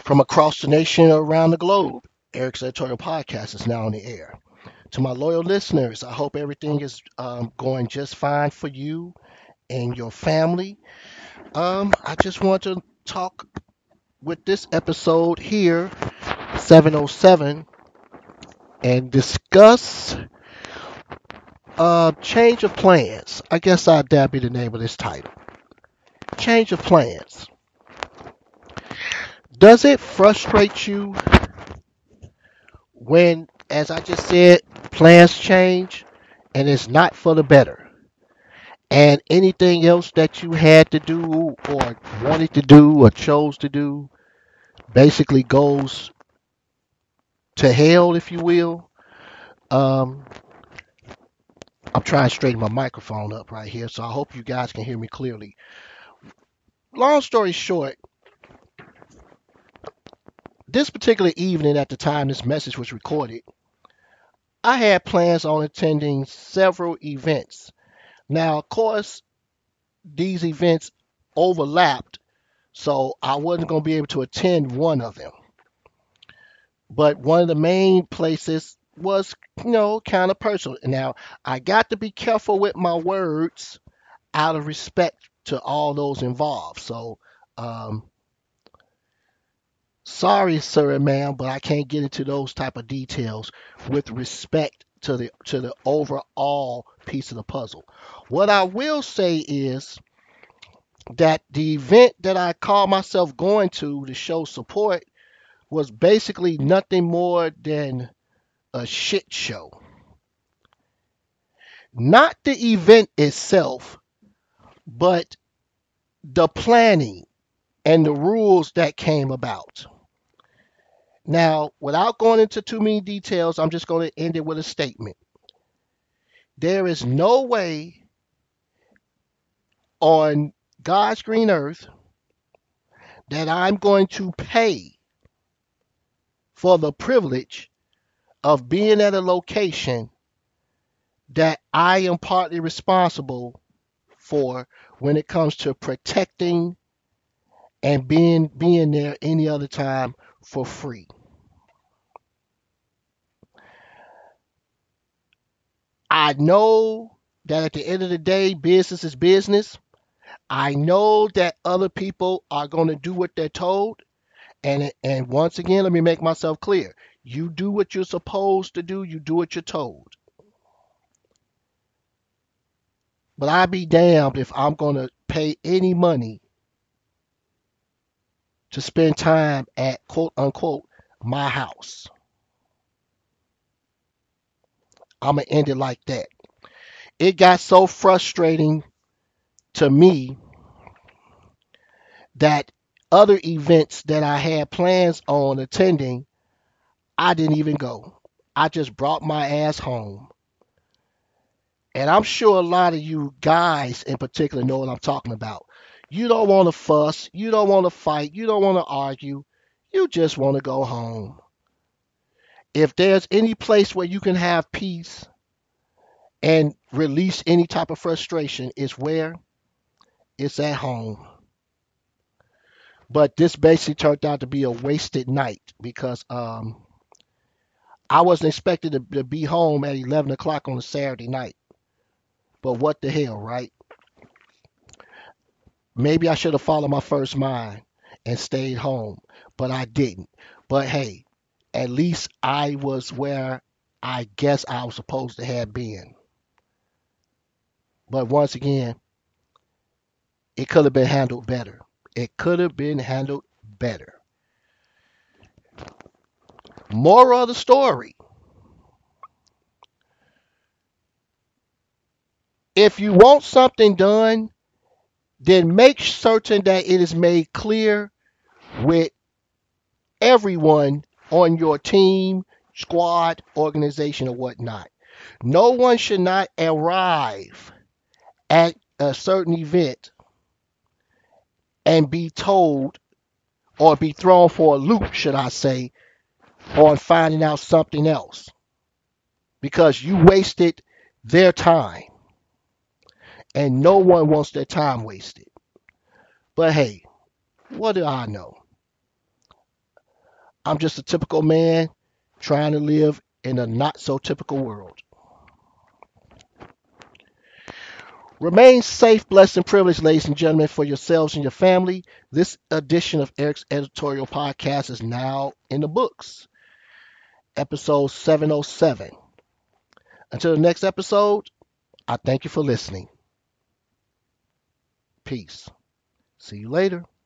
From across the nation around the globe, Eric's Editorial Podcast is now on the air. To my loyal listeners, I hope everything is going just fine for you and your family. I just want to talk with this episode here, 707, and discuss change of plans. I guess that'd be the name of this title. Change of plans. Does it frustrate you when, as I just said, plans change and it's not for the better? And anything else that you had to do or wanted to do or chose to do basically goes to hell, if you will. Um, I'm trying to straighten my microphone up right here, so I hope you guys can hear me clearly. Long story short, this particular evening at the time this message was recorded, I had plans on attending several events. Now, of course, these events overlapped, so I wasn't going to be able to attend one of them. But one of the main places was, kind of personal. Now, I got to be careful with my words out of respect to all those involved. So, um, sorry, sir and ma'am, but I can't get into those type of details with respect to the overall piece of the puzzle. What I will say is that the event that I called myself going to show support was basically nothing more than a shit show. Not the event itself, but the planning and the rules that came about. Now, without going into too many details, I'm just going to end it with a statement. There is no way on God's green earth that I'm going to pay for the privilege of being at a location that I am partly responsible for when it comes to protecting and being there any other time for free. I know that at the end of the day, business is business. I know that other people are going to do what they're told. And once again, let me make myself clear. You do what you're supposed to do. You do what you're told. But I'd be damned if I'm going to pay any money to spend time at quote unquote my house. I'm going to end it like that. It got so frustrating to me that other events that I had plans on attending, I didn't even go. I just brought my ass home. And I'm sure a lot of you guys in particular know what I'm talking about. You don't want to fuss. You don't want to fight. You don't want to argue. You just want to go home. If there's any place where you can have peace and release any type of frustration, it's where? It's at home. But this basically turned out to be a wasted night because I wasn't expected to be home at 11 o'clock on a Saturday night. But what the hell, right? Maybe I should have followed my first mind and stayed home, but I didn't. But hey, at least I was where I guess I was supposed to have been. But once again, it could have been handled better. It could have been handled better. Moral of the story. If you want something done, then make certain that it is made clear with everyone on your team, squad, organization, or whatnot. No one should not arrive at a certain event and be told or be thrown for a loop, should I say, on finding out something else because you wasted their time and no one wants their time wasted. But hey, what do I know? I'm just a typical man trying to live in a not so typical world. Remain safe, blessed, and privileged, ladies and gentlemen, for yourselves and your family. This edition of Eric's Editorial Podcast is now in the books. Episode 707. Until the next episode, I thank you for listening. Peace. See you later.